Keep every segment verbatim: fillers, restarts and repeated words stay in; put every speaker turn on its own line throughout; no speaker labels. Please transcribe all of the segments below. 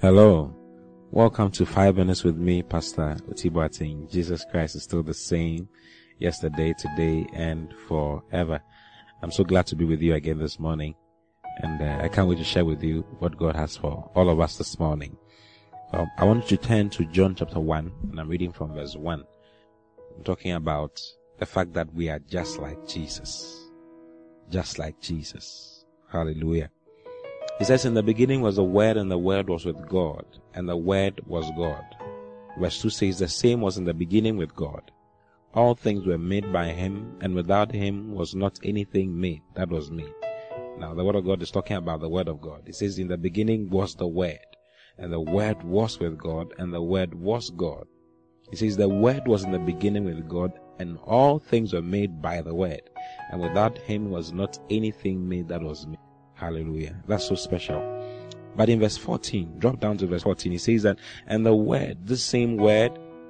Hello, welcome to Five Minutes with me, Pastor Otiboateng. Jesus Christ is still the same, yesterday, today, and forever. I'm so glad to be with you again this morning, and uh, I can't wait to share with you what God has for all of us this morning. Um, I want you to turn to John chapter one, and I'm reading from verse one. I'm talking about the fact that we are just like Jesus. Just like Jesus. Hallelujah. He says, in the beginning was the Word, and the Word was with God, and the Word was God. Verse two says, the same was in the beginning with God. All things were made by Him, and without Him was not anything made that was made. Now, the Word of God is talking about the Word of God. It says, in the beginning was the Word, and the Word was with God, and the Word was God. It says, the Word was in the beginning with God, and all things were made by the Word, and without Him was not anything made that was made. Hallelujah. That's so special. But in verse fourteen, drop down to verse fourteen, he says that, and the Word, this same Word,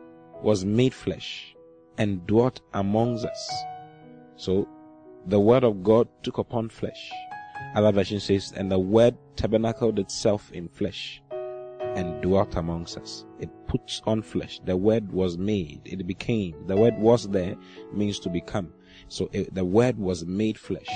was made flesh and dwelt amongst us. So, the Word of God took upon flesh. Other version says, and the Word tabernacled itself in flesh and dwelt amongst us. It puts on flesh. The Word was made. It became. The Word was there means to become. So it, the Word was made flesh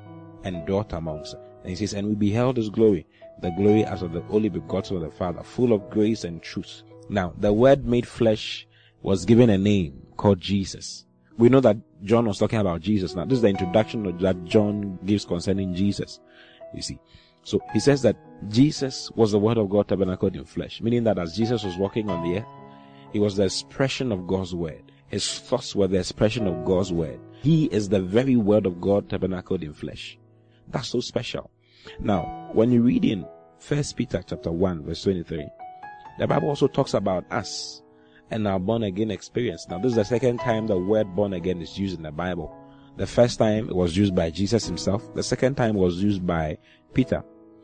and dwelt amongst us. And he says, and we beheld His glory, the glory as of the only begotten of the Father, full of grace and truth. Now, the Word made flesh was given a name called Jesus. We know that John was talking about Jesus. Now, this is the introduction that John gives concerning Jesus. You see. So, he says that Jesus was the Word of God tabernacled in flesh, meaning that as Jesus was walking on the earth, He was the expression of God's Word. His thoughts were the expression of God's Word. He is the very Word of God tabernacled in flesh. That's so special. Now, when you read in First Peter chapter one, verse twenty-three, the Bible also talks about us and our born again experience. Now, this is the second time the word born again is used in the Bible. The first time it was used by Jesus Himself. The second time was used by Peter.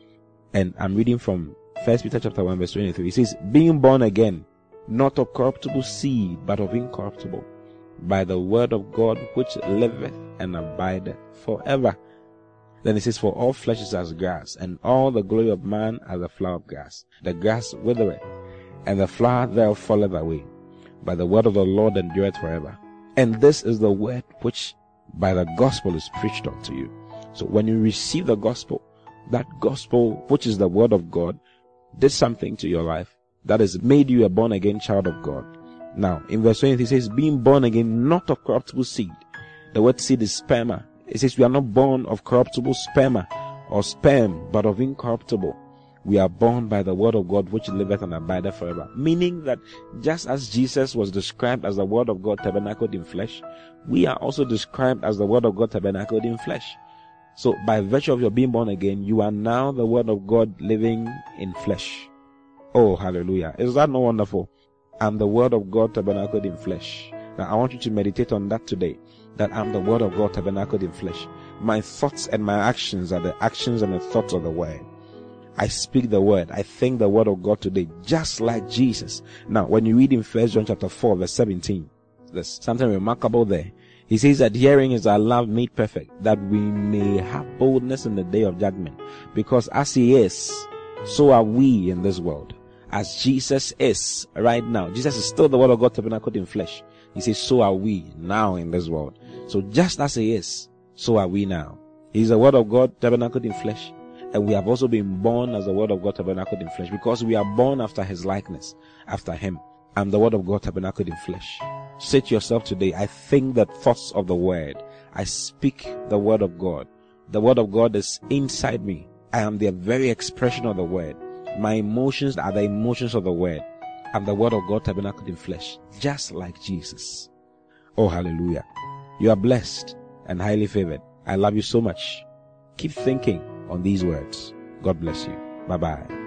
And I'm reading from First Peter chapter one, verse twenty-three. It says, being born again, not of corruptible seed, but of incorruptible, by the word of God which liveth and abideth forever. Then it says, for all flesh is as grass, and all the glory of man as a flower of grass. The grass withereth, and the flower thereof falleth away. But the word of the Lord endureth forever. And this is the word which by the gospel is preached unto you. So when you receive the gospel, that gospel, which is the word of God, did something to your life. That has made you a born again child of God. Now, in verse twenty, it says, being born again, not of corruptible seed. The word seed is sperma. It says we are not born of corruptible sperma or sperm, but of incorruptible. We are born by the word of God which liveth and abideth forever. Meaning that just as Jesus was described as the word of God tabernacled in flesh, we are also described as the word of God tabernacled in flesh. So by virtue of your being born again, you are now the word of God living in flesh. Oh, hallelujah. Is that not wonderful? I'm the word of God tabernacled in flesh. Now I want you to meditate on that today. That I'm the word of God tabernacled in flesh. My thoughts and my actions are the actions and the thoughts of the word. I speak the word. I think the word of God today, just like Jesus. Now, when you read in First John chapter four, verse seventeen, there's something remarkable there. He says that hearing is our love made perfect, that we may have boldness in the day of judgment. Because as He is, so are we in this world. As Jesus is right now. Jesus is still the word of God tabernacled in flesh. He says, so are we now in this world. So just as He is, so are we now. He is the word of God tabernacled in flesh. And we have also been born as the word of God tabernacled in flesh, because we are born after His likeness, after Him. I'm the word of God tabernacled in flesh. Say to yourself today, I think the thoughts of the word. I speak the word of God. The word of God is inside me. I am the very expression of the word. My emotions are the emotions of the word. I'm the word of God tabernacled in flesh, just like Jesus. Oh, hallelujah. You are blessed and highly favored. I love you so much. Keep thinking on these words. God bless you. Bye-bye.